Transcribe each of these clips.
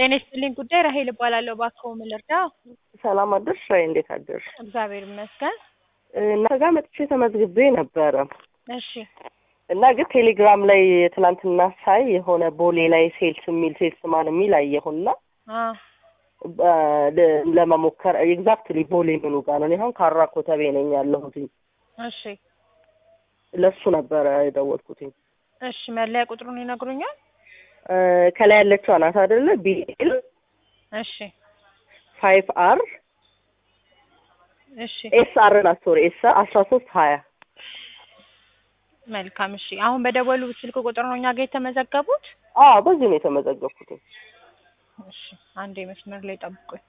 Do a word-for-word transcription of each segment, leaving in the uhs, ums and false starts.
ጤና ይስጥልኝ ጉዳይ ራሄል እባላለሁ። እባክዎ ምን ልርዳ? ሰላም አደርሽ? እንዴት አደርሽ? እግዚአብሔር ይመስገን። እና ጋር መጥቼ ተመዝግቤ ነበረ እሺ እና ግን ቴሌግራም ላይ ትናንትና ሳይ የሆነ ቦሌ ላይ ሴልስ የሚል ሴልስ ማን የሚል አየሁና አ ለመሞከር ኤግዛክትሊ ቦሌ ምኑ ጋር ነው? እኔ አሁን ካራ ኮተቤ ነኝ ያለሁት። እሺ ለሱ ነበረ የደወልኩት። እሺ መለያ ቁጥሩን ይነግሩኛል? ከላይ ያለችው አናት አይደለ? ቢኤል እሺ ፋይቭ አር እሺ ኤስ አር ና ሶሪ ኤስ አስራ ሶስት ሀያ መልካም። እሺ አሁን በደወሉ ስልክ ቁጥር ነው እኛ ጋር የተመዘገቡት? አዎ በዚህ ነው የተመዘገብኩት። እሺ አንዴ መስመር ላይ ጠብቁኝ።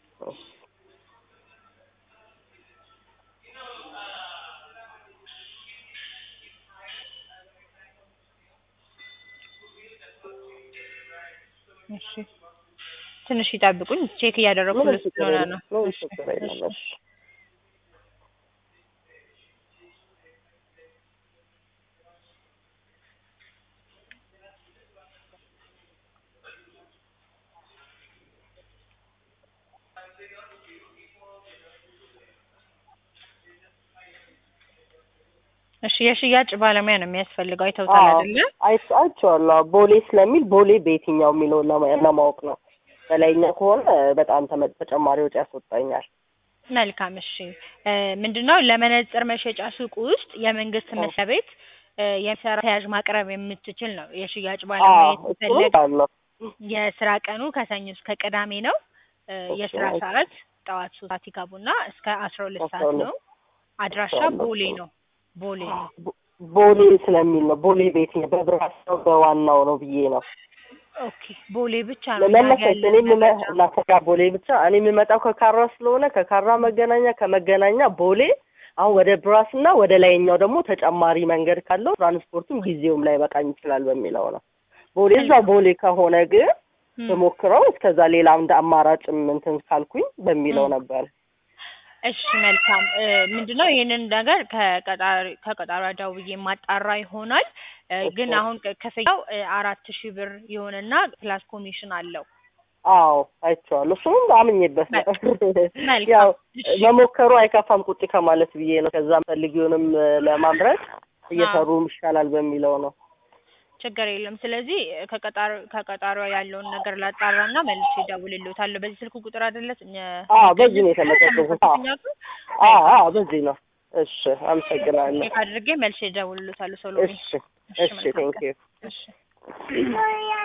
እሺ ትንሽ ይጠብቁኝ፣ ቼክ እያደረኩልሽ ስለሆነ ነው። እሺ እሺ እሺ የሽያጭ ባለሙያ ነው የሚያስፈልገው። አይተውታል አይደለ? አይቼዋለሁ። ቦሌ ስለሚል ቦሌ በየትኛው የሚለውን ለማወቅ ነው። በላይኛው ከሆነ በጣም ተጨማሪ ወጪ ያስወጣኛል። መልካም። እሺ ምንድነው ለመነጽር መሸጫ ሱቅ ውስጥ የመንግስት መስሪያ ቤት የሚሰራ ተያዥ ማቅረብ የምትችል ነው የሽያጭ ባለሙያ የተፈለገው። የስራ ቀኑ ከሰኞ እስከ ቅዳሜ ነው። የስራ ሰዓት ጠዋት ሶስት ሰዓት ይገቡና እስከ አስራ ሁለት ሰዓት ነው። አድራሻ ቦሌ ነው። ቦሌ ቦሌ ስለሚል ነው። ቦሌ ቤት ነው በብራስ ነው በዋናው ነው ብዬ ነው። ኦኬ ቦሌ ብቻ ነው ለመለሰት እኔ ምን ላተጋ ቦሌ ብቻ እኔ የምመጣው ከካራ ስለሆነ ከካራ መገናኛ ከመገናኛ ቦሌ አሁን ወደ ብራስና ወደ ላይኛው ደግሞ ተጨማሪ መንገድ ካለው ትራንስፖርቱም ጊዜውም ላይ በቃኝ ይችላል በሚለው ነው። ቦሌ እዛው ቦሌ ከሆነ ግን በሞክረው እስከዛ ሌላ እንደ አማራጭም እንትን ካልኩኝ በሚለው ነበር። እሺ መልካም። ምንድነው ይሄንን ነገር ከቀጣሪ ከቀጣሪ ደውዬ ማጣራ ይሆናል። ግን አሁን ከፈያው አራት ሺህ ብር ይሆንና ፕላስ ኮሚሽን አለው። አዎ አይቼዋለሁ። እሱም አምኜበት ነው። ያው መሞከሩ አይከፋም ቁጭ ከማለት ብዬ ነው። ከዛም ፈልጊውንም ለማምረት እየሰሩም ይሻላል በሚለው ነው። ችግር የለም። ስለዚህ ከቀጣሪ ከቀጣሪዋ ያለውን ነገር ላጣራና መልሼ እደውልልዎታለሁ። በዚህ ስልክ ቁጥር አይደለ? አዎ በዚህ ነው የተመዘገቡት። አዎ አዎ በዚህ ነው። እሺ አመሰግናለሁ። አድርጌ መልሼ እደውልልዎታለሁ። ሶሎሜ እሺ እሺ ቴንክ ዩ። እሺ